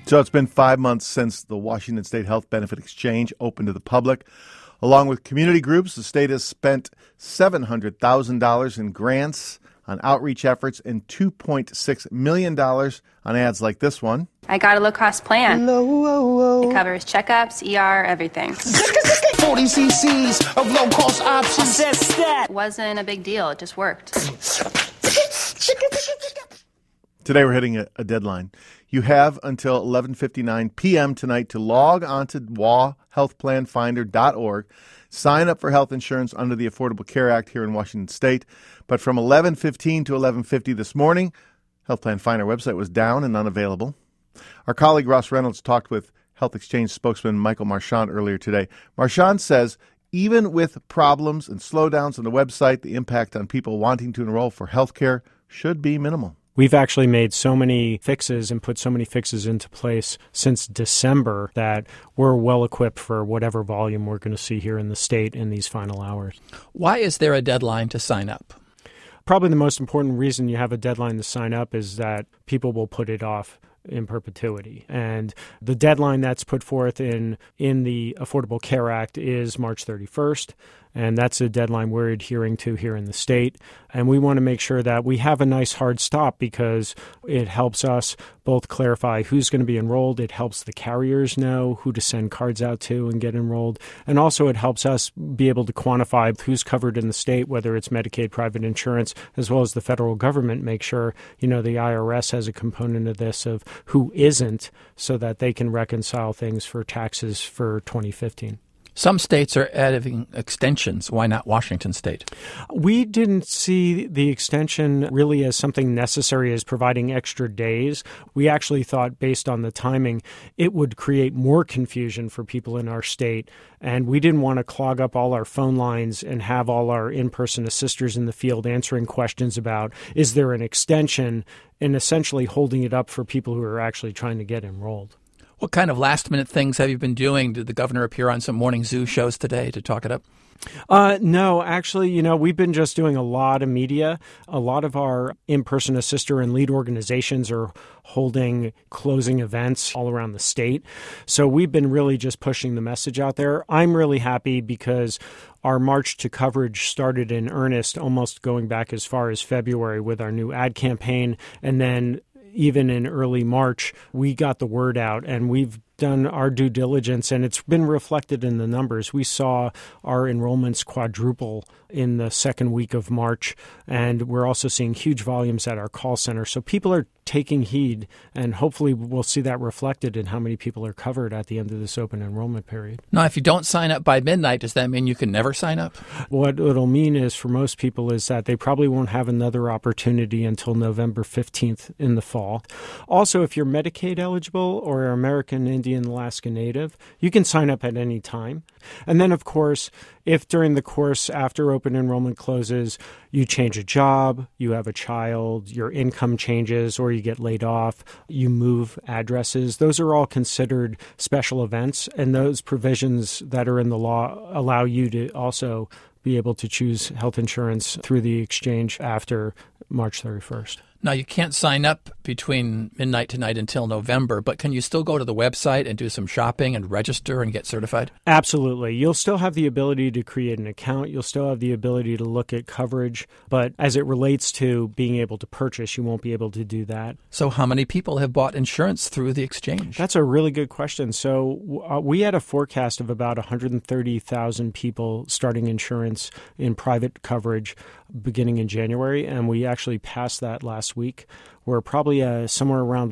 So it's been 5 months since the Washington State Health Benefit Exchange opened to the public. Along with community groups, the state has spent $700,000 in grants on outreach efforts and $2.6 million on ads like this one. I got a low-cost plan. It covers checkups, ER, everything. 40 cc's of low-cost options. It wasn't a big deal. It just worked. Today we're hitting a deadline. You have until 11:59 p.m. tonight to log on to wahealthplanfinder.org, sign up for health insurance under the Affordable Care Act here in Washington State. But from 11:15 to 11:50 this morning, Health Plan Finder website was down and unavailable. Our colleague Ross Reynolds talked with Health Exchange spokesman Michael Marchand earlier today. Marchand says even with problems and slowdowns on the website, the impact on people wanting to enroll for health care should be minimal. We've actually made so many fixes and put so many fixes into place since December that we're well equipped for whatever volume we're going to see here in the state in these final hours. Why is there a deadline to sign up? Probably the most important reason you have a deadline to sign up is that people will put it off in perpetuity. And the deadline that's put forth in the Affordable Care Act is March 31st. And that's a deadline we're adhering to here in the state. And we want to make sure that we have a nice hard stop because it helps us both clarify who's going to be enrolled. It helps the carriers know who to send cards out to and get enrolled. And also it helps us be able to quantify who's covered in the state, whether it's Medicaid, private insurance, as well as the federal government. Make sure, the IRS has a component of this of who isn't so that they can reconcile things for taxes for 2015. Some states are adding extensions. Why not Washington State? We didn't see the extension really as something necessary as providing extra days. We actually thought, based on the timing, it would create more confusion for people in our state. And we didn't want to clog up all our phone lines and have all our in-person assisters in the field answering questions about, is there an extension, and essentially holding it up for people who are actually trying to get enrolled. What kind of last-minute things have you been doing? Did the governor appear on some morning zoo shows today to talk it up? No, actually, we've been just doing a lot of media. A lot of our in-person assister and lead organizations are holding closing events all around the state. So we've been really just pushing the message out there. I'm really happy because our march to coverage started in earnest, almost going back as far as February with our new ad campaign. And then even in early March, we got the word out and we've done our due diligence, and it's been reflected in the numbers. We saw our enrollments quadruple in the second week of March, and we're also seeing huge volumes at our call center. So people are taking heed, and hopefully we'll see that reflected in how many people are covered at the end of this open enrollment period. Now, if you don't sign up by midnight, does that mean you can never sign up? What it'll mean is, for most people, is that they probably won't have another opportunity until November 15th in the fall. Also, if you're Medicaid eligible or are American Indian Alaska Native, you can sign up at any time. And then, of course, if during the course after open enrollment closes, you change a job, you have a child, your income changes, or you get laid off, you move addresses, those are all considered special events. And those provisions that are in the law allow you to also be able to choose health insurance through the exchange after March 31st. Now, you can't sign up between midnight tonight until November, but can you still go to the website and do some shopping and register and get certified? Absolutely. You'll still have the ability to create an account. You'll still have the ability to look at coverage. But as it relates to being able to purchase, you won't be able to do that. So how many people have bought insurance through the exchange? That's a really good question. So we had a forecast of about 130,000 people starting insurance in private coverage beginning in January, and we actually passed that last week. We're probably somewhere around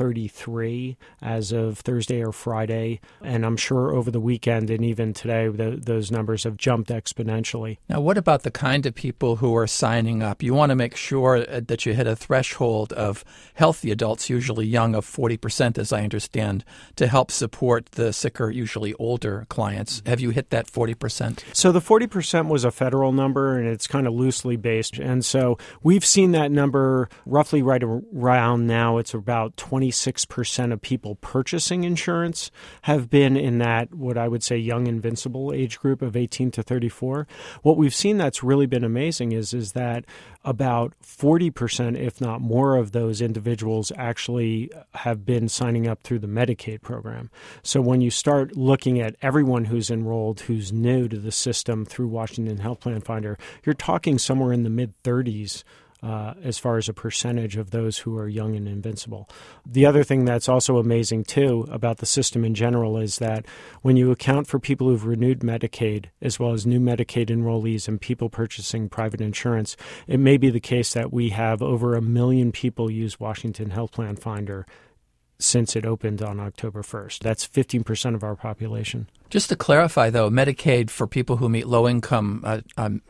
133 as of Thursday or Friday, and I'm sure over the weekend and even today, those numbers have jumped exponentially. Now, what about the kind of people who are signing up? You want to make sure that you hit a threshold of healthy adults, usually young, of 40%, as I understand, to help support the sicker, usually older clients. Have you hit that 40%? So the 40% was a federal number, and it's kind of loosely based. And so we've seen that number roughly right around now, it's about 26% of people purchasing insurance have been in that, what I would say, young invincible age group of 18 to 34. What we've seen that's really been amazing is that about 40%, if not more, of those individuals actually have been signing up through the Medicaid program. So when you start looking at everyone who's enrolled, who's new to the system through Washington Health Plan Finder, you're talking somewhere in the mid-30s as far as a percentage of those who are young and invincible. The other thing that's also amazing, too, about the system in general is that when you account for people who've renewed Medicaid, as well as new Medicaid enrollees and people purchasing private insurance, it may be the case that we have over 1 million people use Washington Health Plan Finder since it opened on October 1st. That's 15% of our population. Just to clarify, though, Medicaid for people who meet low-income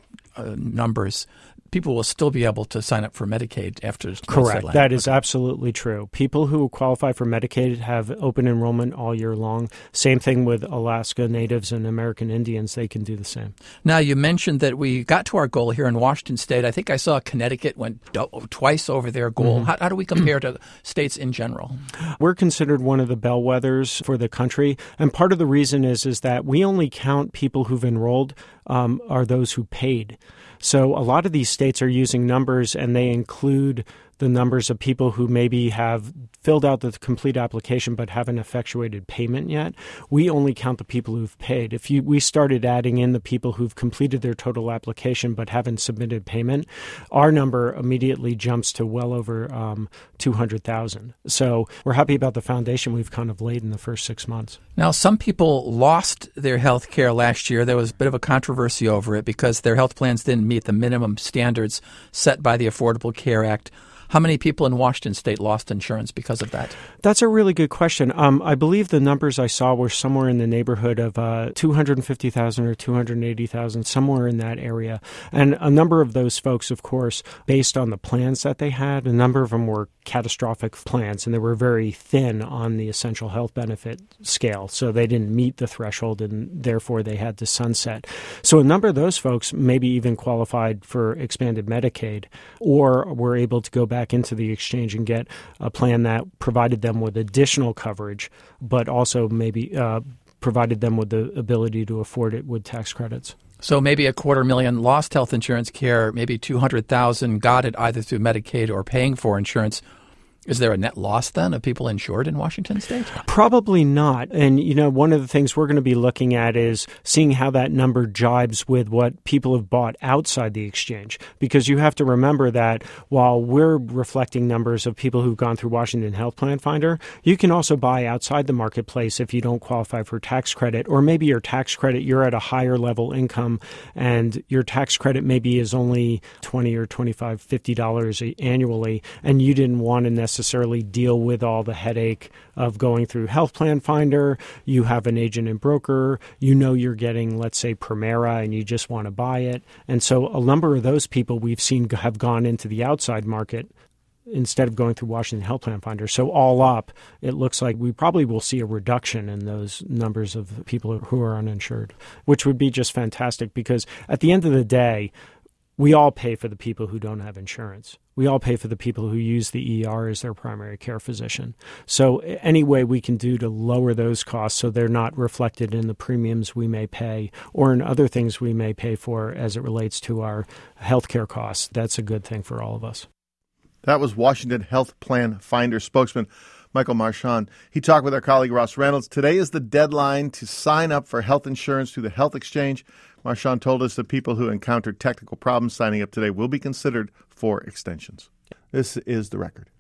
numbers, people will still be able to sign up for Medicaid after. Correct. That is absolutely true. People who qualify for Medicaid have open enrollment all year long. Same thing with Alaska Natives and American Indians. They can do the same. Now, you mentioned that we got to our goal here in Washington State. I think I saw Connecticut went twice over their goal. How do we compare to states in general? We're considered one of the bellwethers for the country. And part of the reason is that we only count people who've enrolled are those who paid. So a lot of these states are using numbers, and they include the numbers of people who maybe have filled out the complete application but haven't effectuated payment yet. We only count the people who've paid. If we started adding in the people who've completed their total application but haven't submitted payment, our number immediately jumps to well over 200,000. So we're happy about the foundation we've kind of laid in the first 6 months. Now, some people lost their health care last year. There was a bit of a controversy over it because their health plans didn't meet the minimum standards set by the Affordable Care Act. How many people in Washington State lost insurance because of that? That's a really good question. I believe the numbers I saw were somewhere in the neighborhood of 250,000 or 280,000, somewhere in that area. And a number of those folks, of course, based on the plans that they had, a number of them were catastrophic plans, and they were very thin on the essential health benefit scale. So they didn't meet the threshold, and therefore they had to sunset. So a number of those folks maybe even qualified for expanded Medicaid or were able to go back into the exchange and get a plan that provided them with additional coverage, but also maybe provided them with the ability to afford it with tax credits. So maybe 250,000 lost health insurance care, maybe 200,000 got it either through Medicaid or paying for insurance. Is there a net loss then of people insured in Washington State? Probably not. And, one of the things we're going to be looking at is seeing how that number jibes with what people have bought outside the exchange. Because you have to remember that while we're reflecting numbers of people who've gone through Washington Health Plan Finder, you can also buy outside the marketplace if you don't qualify for tax credit. Or maybe your tax credit, you're at a higher level income and your tax credit maybe is only $20 or $25, $50 annually, and you didn't want to necessarily deal with all the headache of going through Health Plan Finder. You have an agent and broker. You're getting, let's say, Premera, and you just want to buy it. And so a number of those people we've seen have gone into the outside market instead of going through Washington Health Plan Finder. So all up, it looks like we probably will see a reduction in those numbers of people who are uninsured, which would be just fantastic because at the end of the day, we all pay for the people who don't have insurance. We all pay for the people who use the ER as their primary care physician. So any way we can do to lower those costs so they're not reflected in the premiums we may pay or in other things we may pay for as it relates to our healthcare costs, that's a good thing for all of us. That was Washington Health Plan Finder spokesman Michael Marchand. He talked with our colleague Ross Reynolds. Today is the deadline to sign up for health insurance through the Health Exchange. Marchand told us that people who encountered technical problems signing up today will be considered for extensions. This is The Record.